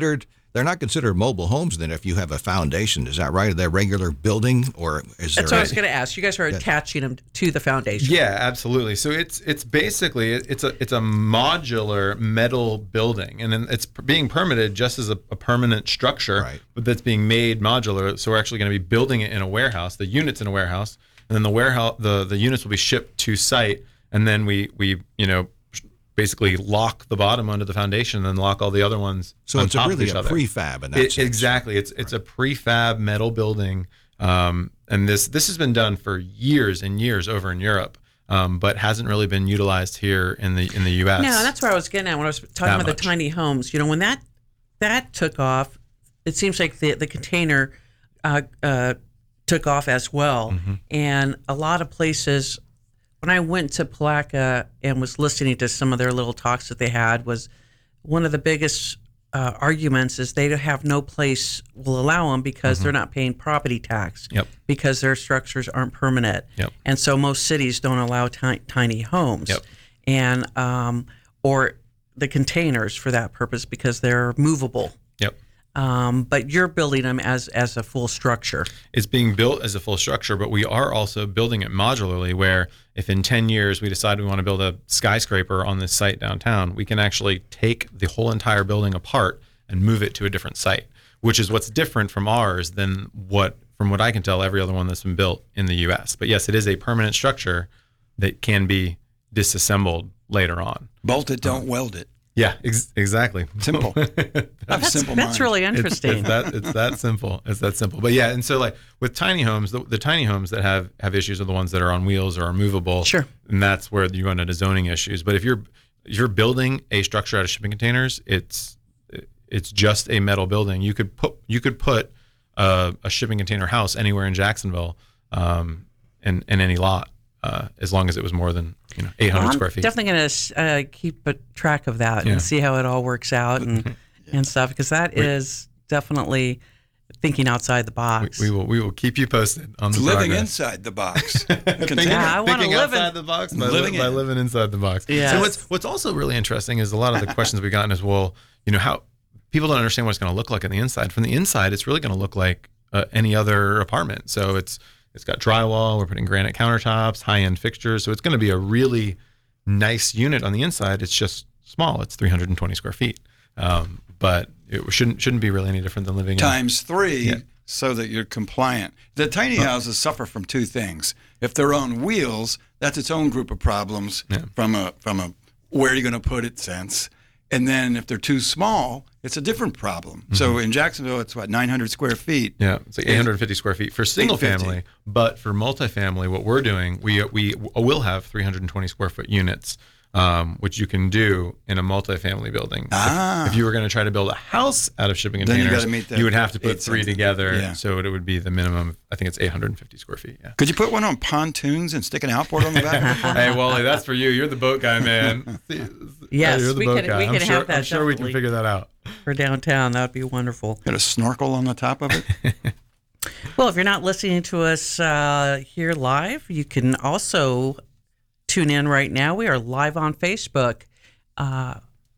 they're not considered mobile homes then if you have a foundation. Is that right? Are they a regular building, or is there? That's what I was going to ask. You guys are attaching them to the foundation. Yeah, absolutely. So it's it's basically it's a it's a modular metal building, and then it's being permitted just as a, a permanent structure, right. but that's being made modular. So we're actually going to be building it in a warehouse. The units in a warehouse, and then the warehouse the the units will be shipped to site, and then we we you know. basically lock the bottom under the foundation and then lock all the other ones so on it's top a really of each a other. prefab in that it, sense. Exactly. It's it's right. a prefab metal building. Um, and this this has been done for years and years over in Europe, um, but hasn't really been utilized here in the in the U S. No, that's where I was getting at when I was talking That about much. the tiny homes. You know, when that that took off, it seems like the, the container uh, uh, took off as well. Mm-hmm. And a lot of places, when I went to Palaca and was listening to some of their little talks that they had, was one of the biggest uh, arguments is they have no place will allow them because Mhm. they're not paying property tax Yep. because their structures aren't permanent. Yep. And so most cities don't allow ti- tiny homes. Yep. And um, or the containers for that purpose because they're movable. Yep. Um, but you're building them as as a full structure. It's being built as a full structure, but we are also building it modularly where if in ten years we decide we want to build a skyscraper on this site downtown, we can actually take the whole entire building apart and move it to a different site, which is what's different from ours than what, from what I can tell, every other one that's been built in the U S. But yes, it is a permanent structure that can be disassembled later on. Bolt it, don't weld it. Yeah, ex- exactly. Simple. That's, simple that's mind. really It's- interesting. It's, that it's that simple. It's that simple. But yeah, and so like with tiny homes, the, the tiny homes that have have issues are the ones that are on wheels or are movable. Sure. And that's where you run into zoning issues. But if you're if you're building a structure out of shipping containers, it's it's just a metal building. You could put you could put a, a shipping container house anywhere in Jacksonville, um, in in any lot, uh, as long as it was more than you know eight hundred Well, I'm square feet. definitely going to uh, keep a track of that Yeah. and see how it all works out and and stuff because that We- is definitely thinking outside the box. We will we will keep you posted on the Living progress. inside the box. Thinking, Yeah, I wanna thinking live in- outside the box by, Living li- by in. living inside the box. Yes. So what's what's also really interesting is a lot of the questions we've gotten is, well, you know, how people don't understand what it's going to look like on the inside. From the inside, it's really going to look like uh, any other apartment. So it's it's got drywall. We're putting granite countertops, high end fixtures. So it's going to be a really nice unit on the inside. It's just small. It's three hundred twenty square feet, um, but it shouldn't shouldn't be really any different than living in Times three Yeah. so that you're compliant. The tiny houses suffer from two things. If they're on wheels, that's its own group of problems Yeah. from a from a where are you going to put it sense. And then if they're too small, it's a different problem. So in Jacksonville, it's what, nine hundred square feet. Yeah, it's like eight hundred fifty square feet for single eight hundred fifty. family. But for multifamily, what we're doing, we we will have three hundred twenty square foot units, um, which you can do in a multifamily building. If- Ah. If, you were going to try to build a house out of shipping Then you containers, gotta meet the you would have to put eight three something. together. Yeah. So it would be the minimum. I think it's eight hundred fifty square feet. Yeah. Could you put one on pontoons and stick an outboard on the back? Hey, Wally, that's for you. You're the boat guy, man. Yes, you're the we boat can- guy. we I'm can sure, have that I'm sure we can definitely. figure that out. For downtown, that would be wonderful. Got a snorkel on the top of it? Well, if you're not listening to us uh, here live, you can also tune in right now. We are live on Facebook uh,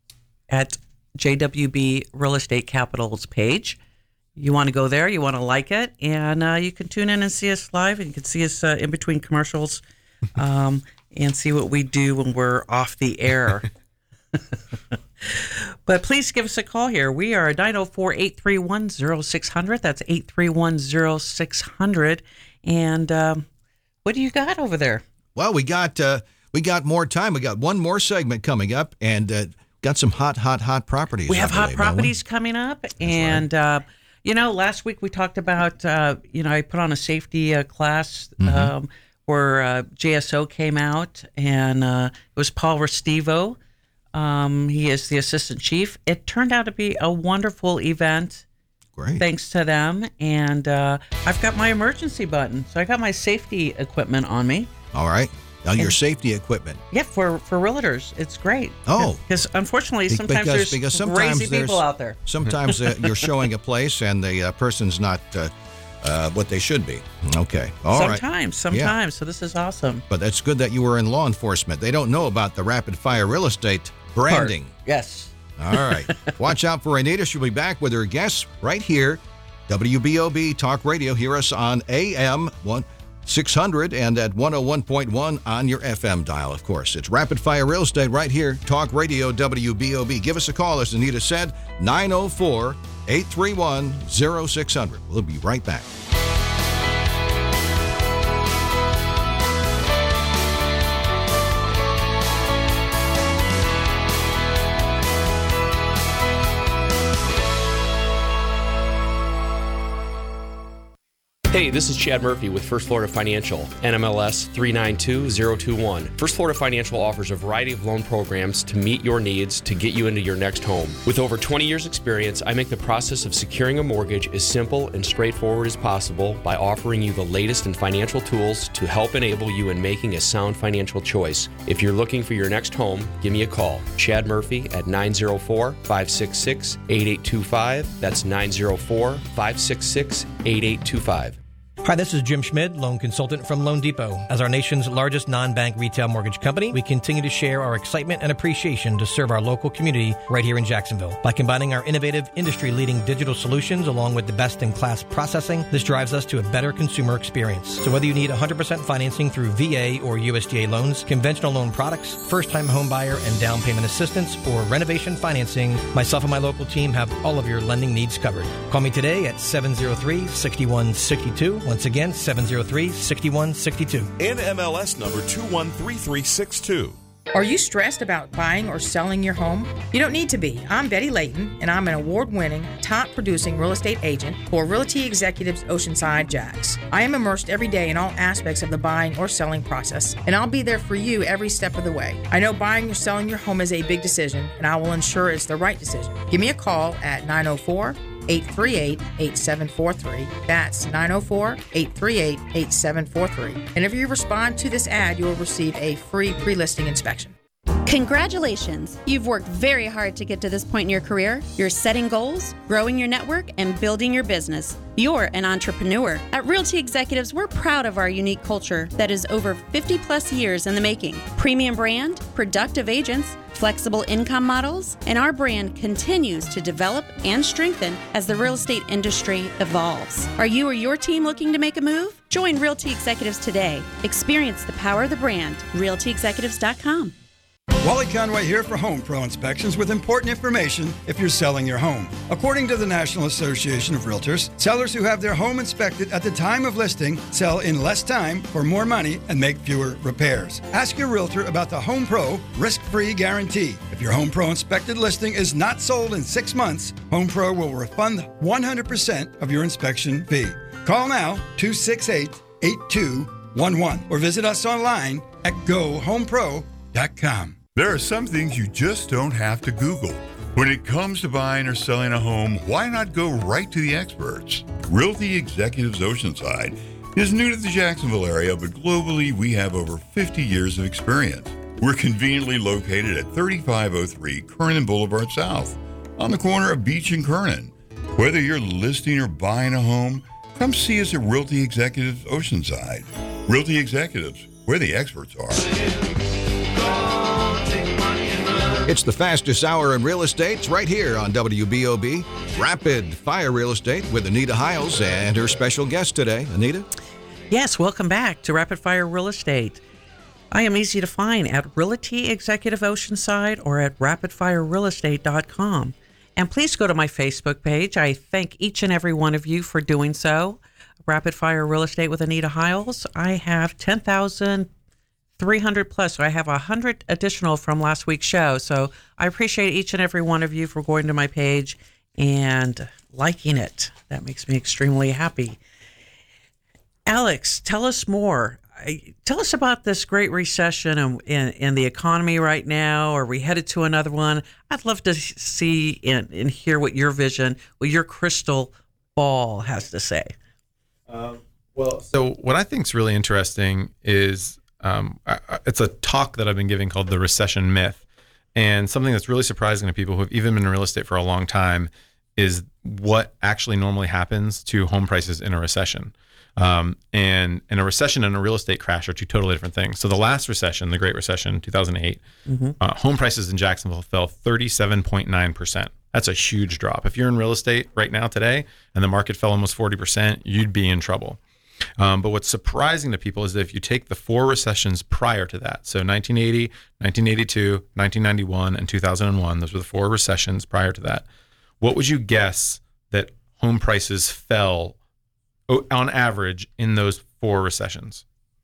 at J W B Real Estate Capital's page. You want to go there, you want to like it, and uh, you can tune in and see us live, and you can see us uh, in between commercials um, and see what we do when we're off the air. But please give us a call here. We are nine oh four, eight three one, oh six hundred. That's eight three one, oh six hundred. And um, what do you got over there? Well, we got uh, we got more time. We got one more segment coming up, and uh, got some hot, hot, hot properties. We I have hot believe, don't we? properties coming up. And, uh, you know, last week we talked about, uh, you know, I put on a safety uh, class Mhm. um, where uh, J S O came out, and uh, it was Paul Restivo. Um, he is the assistant chief. It turned out to be a wonderful event. Great. Thanks to them. And uh, I've got my emergency button. So I got my safety equipment on me. All right. Now your And- safety equipment. Yeah, for, for realtors, it's great. Oh. Because unfortunately, Be- sometimes because, there's because sometimes crazy there's, people out there. Sometimes uh, you're showing a place and the uh, person's not uh, uh, what they should be. Okay. All right. sometimes, Yeah. sometimes. So this is awesome. But that's good that you were in law enforcement. They don't know about the rapid fire real estate branding. Part. Yes. All right. Watch out for Anita. She'll be back with her guests right here. W B O B Talk Radio. Hear us on A M six hundred and at one oh one point one on your F M dial, of course. It's Rapid Fire Real Estate right here. Talk Radio W B O B. Give us a call, as Anita said, nine oh four, eight three one, oh six hundred. We'll be right back. Hey, this is Chad Murphy with First Florida Financial, N M L S three nine two zero two one. First Florida Financial offers a variety of loan programs to meet your needs to get you into your next home. With over twenty years experience, I make the process of securing a mortgage as simple and straightforward as possible by offering you the latest in financial tools to help enable you in making a sound financial choice. If you're looking for your next home, give me a call. Chad Murphy at nine oh four, five six six, eight eight two five. That's nine oh four, five six six, eight eight two five. Hi, this is Jim Schmid, loan consultant from Loan Depot. As our nation's largest non-bank retail mortgage company, we continue to share our excitement and appreciation to serve our local community right here in Jacksonville. By combining our innovative, industry-leading digital solutions along with the best-in-class processing, this drives us to a better consumer experience. So whether you need one hundred percent financing through V A or U S D A loans, conventional loan products, first-time home buyer and down payment assistance, or renovation financing, myself and my local team have all of your lending needs covered. Call me today at seven oh three, six one six two. Once again, seven oh three, six one six two. N M L S number two one three three six two. Are you stressed about buying or selling your home? You don't need to be. I'm Betty Layton, and I'm an award-winning, top-producing real estate agent for Realty Executives Oceanside Jacks. I am immersed every day in all aspects of the buying or selling process, and I'll be there for you every step of the way. I know buying or selling your home is a big decision, and I will ensure it's the right decision. Give me a call at nine oh four, eight three eight, eight seven four three. That's nine oh four, eight three eight, eight seven four three. And if you respond to this ad, you will receive a free pre-listing inspection. Congratulations! You've worked very hard to get to this point in your career. You're setting goals, growing your network, and building your business. You're an entrepreneur. At Realty Executives, we're proud of our unique culture that is over fifty plus years in the making. Premium brand, productive agents, flexible income models, and our brand continues to develop and strengthen as the real estate industry evolves. Are you or your team looking to make a move? Join Realty Executives today. Experience the power of the brand. realty executives dot com. Wally Conway here for Home Pro Inspections with important information if you're selling your home. According to the National Association of Realtors, sellers who have their home inspected at the time of listing sell in less time for more money and make fewer repairs. Ask your realtor about the Home Pro risk-free guarantee. If your Home Pro inspected listing is not sold in six months, Home Pro will refund one hundred percent of your inspection fee. Call now, two six eight, eight two one one, or visit us online at go home pro dot com. There are some things you just don't have to Google. When it comes to buying or selling a home, why not go right to the experts? Realty Executives Oceanside is new to the Jacksonville area, but globally we have over fifty years of experience. We're conveniently located at thirty-five oh three Kernan Boulevard South, on the corner of Beach and Kernan. Whether you're listing or buying a home, come see us at Realty Executives Oceanside. Realty Executives, where the experts are. It's the fastest hour in real estate. It's right here on W B O B. Rapid Fire Real Estate with Anita Hiles and her special guest today. Anita? Yes, welcome back to Rapid Fire Real Estate. I am easy to find at Realty Executive Oceanside or at rapid fire real estate dot com. And please go to my Facebook page. I thank each and every one of you for doing so. Rapid Fire Real Estate with Anita Hiles. I have ten thousand three hundred plus, so I have one hundred additional from last week's show. So I appreciate each and every one of you for going to my page and liking it. That makes me extremely happy. Alex, tell us more. Tell us about this great recession in, in, in the economy right now. Are we headed to another one? I'd love to see and, and hear what your vision, what your crystal ball has to say. Um, well, so what I think is really interesting is Um, I, it's a talk that I've been giving called the recession myth. And something that's really surprising to people who have even been in real estate for a long time is what actually normally happens to home prices in a recession. Um, and, and a recession and a real estate crash are two totally different things. So the last recession, the Great Recession, two thousand eight, Mhm. uh, home prices in Jacksonville fell thirty-seven point nine percent. That's a huge drop. If you're in real estate right now today and the market fell almost forty percent, you'd be in trouble. Um, but what's surprising to people is that if you take the four recessions prior to that, so nineteen eighty, nineteen eighty-two, nineteen ninety-one, and two thousand one, those were the four recessions prior to that, what would you guess that home prices fell on average in those four recessions?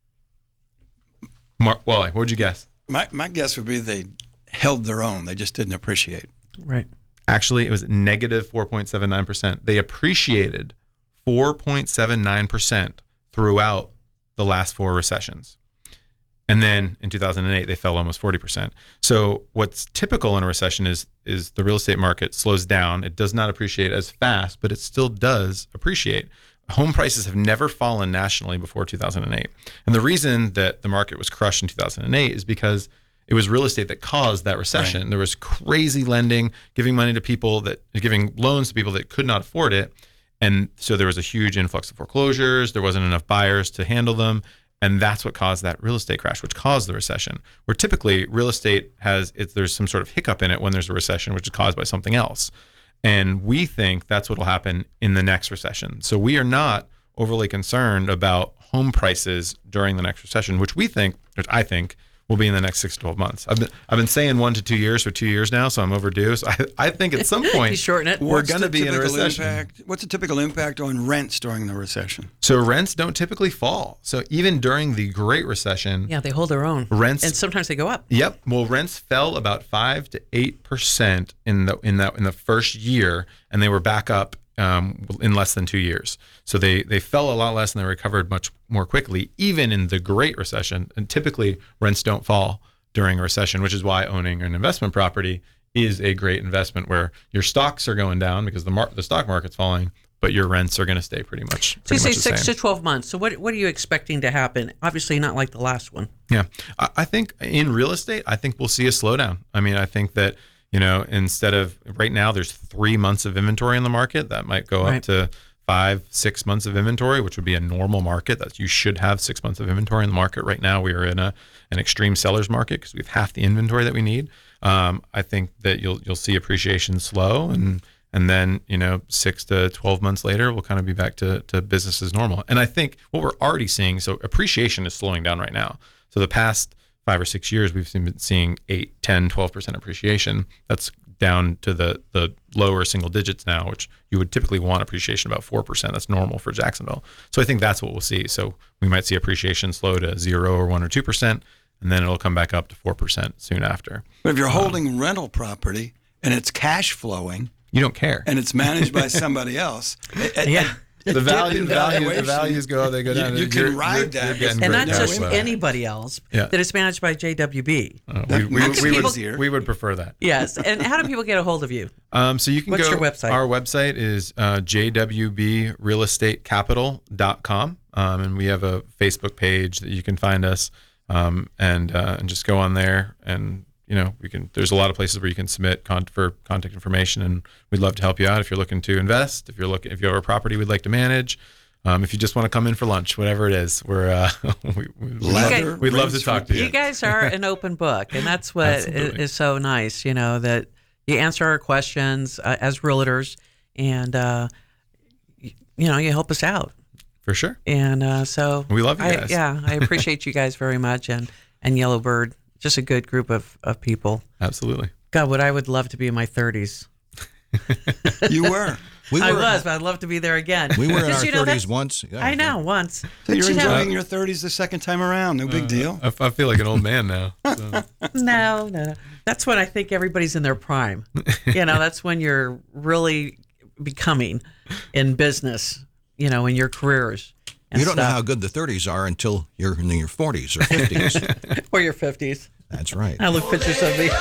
Mark, Wally, what would you guess? My my guess would be they held their own. They just didn't appreciate. Right. Actually, it was negative four point seven nine percent. They appreciated four point seven nine percent throughout the last four recessions. And then in two thousand eight, they fell almost forty percent. So what's typical in a recession is is the real estate market slows down. It does not appreciate as fast, but it still does appreciate. Home prices have never fallen nationally before two thousand eight. And the reason that the market was crushed in two thousand eight is because it was real estate that caused that recession. Right. There was crazy lending, giving money to people that, giving loans to people that could not afford it. And so there was a huge influx of foreclosures. There wasn't enough buyers to handle them. And that's what caused that real estate crash, which caused the recession. Where typically real estate has, it's, there's some sort of hiccup in it when there's a recession, which is caused by something else. And we think that's what will happen in the next recession. So we are not overly concerned about home prices during the next recession, which we think, which I think, will be in the next six to twelve months. I've been I've been saying one to two years for two years now, so I'm overdue. So I, I think at some point You shorten it. we're What's going to the be in a typical recession. Impact, what's the typical impact on rents during the recession? So rents don't typically fall. So even during the Great Recession, Yeah, they hold their own. Rents- and sometimes they go up. Yep. Well, rents fell about five to eight percent in the in that in the first year, and they were back up um, in less than two years. So they they fell a lot less, and they recovered much more quickly, even in the Great Recession. And typically, rents don't fall during a recession, which is why owning an investment property is a great investment, where your stocks are going down because the mar- the stock market's falling, but your rents are going to stay pretty much. So you Pretty say much the six same. to twelve months. So what what are you expecting to happen? Obviously not like the last one. Yeah, I I think in real estate, I think we'll see a slowdown. I mean, I think that, you know, instead of right now, there's three months of inventory in the market. That might go Right. up to five, six months of inventory, which would be a normal market. That you should have six months of inventory in the market. Right now, we are in a an extreme seller's market because we have half the inventory that we need. Um, I think that you'll you'll see appreciation slow, and and then, you know, six to twelve months later, we'll kind of be back to to business as normal. And I think what we're already seeing, so appreciation is slowing down right now. So the past five or six years, we've been seeing eight, ten, twelve percent appreciation. That's down to the the lower single digits now, which you would typically want appreciation about four percent. That's normal for Jacksonville. So I think that's what we'll see. So we might see appreciation slow to zero or one or two percent, and then it'll come back up to four percent soon after. But if you're Um, holding rental property and it's cash flowing, you don't care, and it's managed by somebody else, it, Yeah. it, the it value, dip in value, the valuation. values go, they go You- down. You, can You're- ride you're- that, you're getting And great not just cash flow. anybody else, Yeah. that it's managed by J W B. Uh, we, That we, makes we, it would, easier. we would prefer that. Yes. And how do people get a hold of you? Um, so you can What's go. your website? Our website is uh, j w b real estate capital dot com, um, and we have a Facebook page that you can find us, um, and uh, and just go on there, and you know we can. There's a lot of places where you can submit con- for contact information, and we'd love to help you out if you're looking to invest, if you're looking, if you have a property we'd like to manage. Um, if you just want to come in for lunch, whatever it is, we're uh, we, we, we'd, Leather, love, we'd love to rings talk for- to you. You guys are an open book, and that's what is, Absolutely. is so nice, you know, that you answer our questions uh, as realtors, and, uh, you, you know, you help us out. For sure. And uh, so We love you I, guys. yeah, I appreciate you guys very much, and, and Yellowbird, just a good group of, of people. Absolutely. God, what I would love to be in my thirties. You were. We I were- was, but I'd love to be there again. We were in Because, our you know, thirties that's- once. Yeah, I know, once. So But you're you know- enjoying your thirties the second time around. No big deal. I, I feel like an old man now. So. No, no. That's when I think everybody's in their prime. You know, that's when you're really becoming in business, you know, in your careers. And You don't know stuff. how good the thirties are until you're in your forties or fifties. Or your fifties. That's right. I look pictures of me.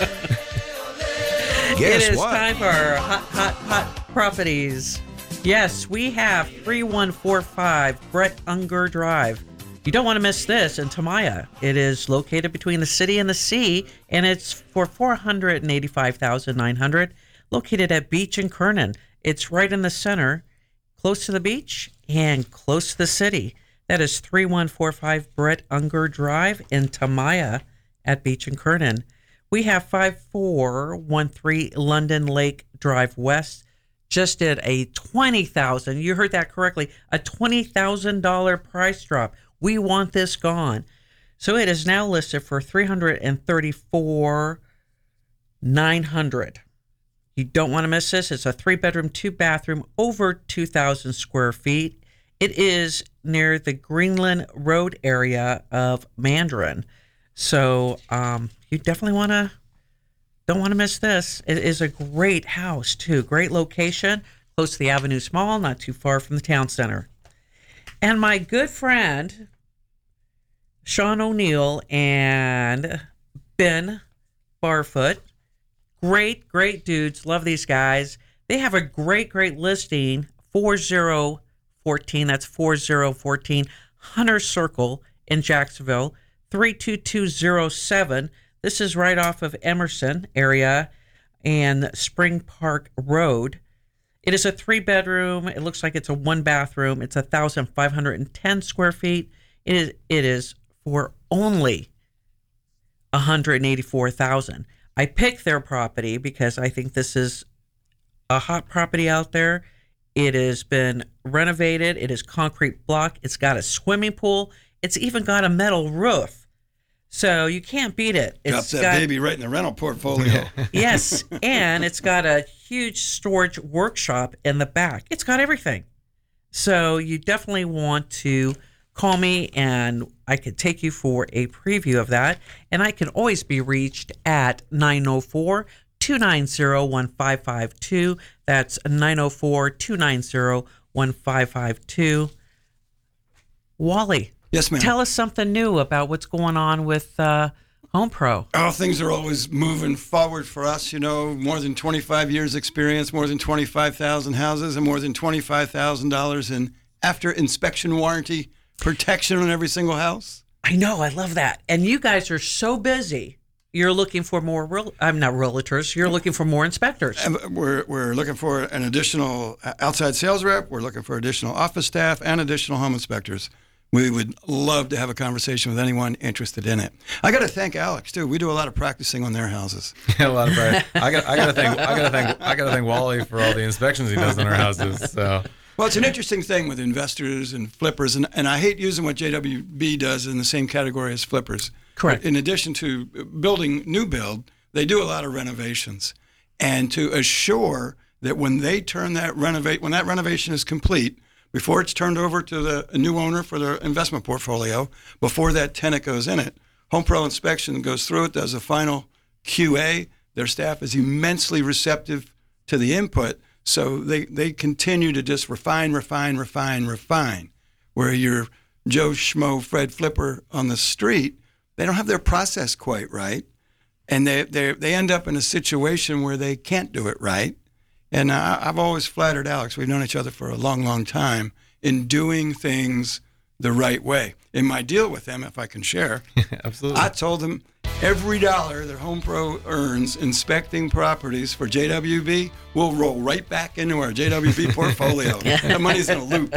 Guess it is what? time for our hot, hot, hot properties. Yes, we have three one four five Brett Unger Drive. You don't want to miss this in Tamaya. It is located between the city and the sea, and it's for four hundred eighty-five thousand nine hundred dollars, located at Beach and Kernan. It's right in the center, close to the beach, and close to the city. That is three one four five Brett Unger Drive in Tamaya at Beach and Kernan. We have five four one three London Lake Drive West. Just did a twenty thousand dollars, you heard that correctly, a twenty thousand dollars price drop. We want this gone. So it is now listed for three hundred thirty-four thousand nine hundred dollars. You don't want to miss this. It's a three-bedroom, two-bathroom, over two thousand square feet. It is near the Greenland Road area of Mandarin. So um, you definitely want to, don't want to miss this. It is a great house, too. Great location, close to the Avenue Mall, not too far from the town center. And my good friend, Sean O'Neill and Ben Barfoot, great, great dudes. Love these guys. They have a great, great listing, four oh one four, that's four oh one four Hunter Circle in Jacksonville, three two two oh seven. This is right off of Emerson area and Spring Park Road. It is a three-bedroom. It looks like it's a one-bathroom. It's one thousand five hundred ten square feet. It is, it is for only one hundred eighty-four thousand dollars. I picked their property because I think this is a hot property out there. It has been renovated. It is concrete block. It's got a swimming pool. It's even got a metal roof. So you can't beat it. It's got that got, baby right in the rental portfolio. Yes, and it's got a huge storage workshop in the back. It's got everything. So you definitely want to call me, and I could take you for a preview of that. And I can always be reached at nine oh four, two nine zero, one five five two. That's nine oh four, two nine zero, one five five two. Wally. Yes, ma'am. Tell us something new about what's going on with uh, Home Pro. Oh, things are always moving forward for us. You know, more than twenty-five years experience, more than twenty-five thousand houses, and more than twenty-five thousand dollars in after inspection warranty protection on every single house. I know. I love that. And you guys are so busy. You're looking for more, real, I'm not realtors, you're looking for more inspectors. We're, we're looking for an additional outside sales rep. We're looking for additional office staff and additional home inspectors. We would love to have a conversation with anyone interested in it. I got to thank Alex too. We do a lot of practicing on their houses. Yeah, a lot of practice. I got. I got to thank. I got to thank. I got to thank Wally for all the inspections he does on our houses. So. Well, it's an interesting thing with investors and flippers, and, and I hate using what J W B does in the same category as flippers. Correct. In addition to building new build, they do a lot of renovations, and to assure that when they turn that renovate, when that renovation is complete, before it's turned over to the a new owner for their investment portfolio, before that tenant goes in it, Home Pro Inspection goes through it, does a final Q A. Their staff is immensely receptive to the input, so they, they continue to just refine, refine, refine, refine. Where your Joe Schmo, Fred Flipper on the street, they don't have their process quite right, and they they they end up in a situation where they can't do it right. And I, I've always flattered Alex. We've known each other for a long, long time in doing things the right way. In my deal with them, if I can share, absolutely, I told them every dollar that Home Pro earns inspecting properties for J W B will roll right back into our J W B portfolio. That money's in a loop.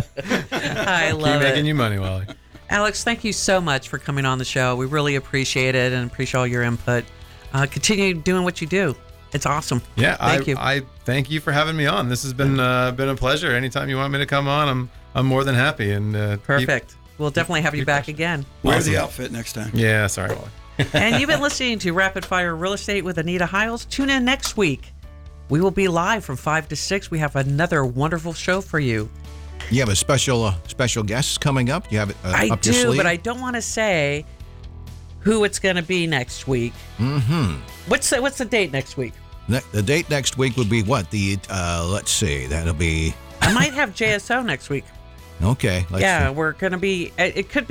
I love Keep it. making you money, Wally. Alex, thank you so much for coming on the show. We really appreciate it and appreciate all your input. Uh, continue doing what you do. It's awesome. Yeah, thank I, you. I thank you for having me on. This has been uh, been a pleasure. Anytime you want me to come on, I'm I'm more than happy. And uh, perfect. Keep, we'll definitely have you back again. Wear awesome. the outfit next time. Yeah, sorry, Wally. And you've been listening to Rapid Fire Real Estate with Anita Hiles. Tune in next week. We will be live from five to six. We have another wonderful show for you. You have a special uh, special guest coming up? You have it uh, I up do, your sleeve? but I don't want to say who it's going to be next week. Mm-hmm. What's the, what's the date next week? Ne- the date next week would be what? The uh, let's see. That'll be. I might have J S O next week. Okay. Let's yeah, see. we're going to be. It could be.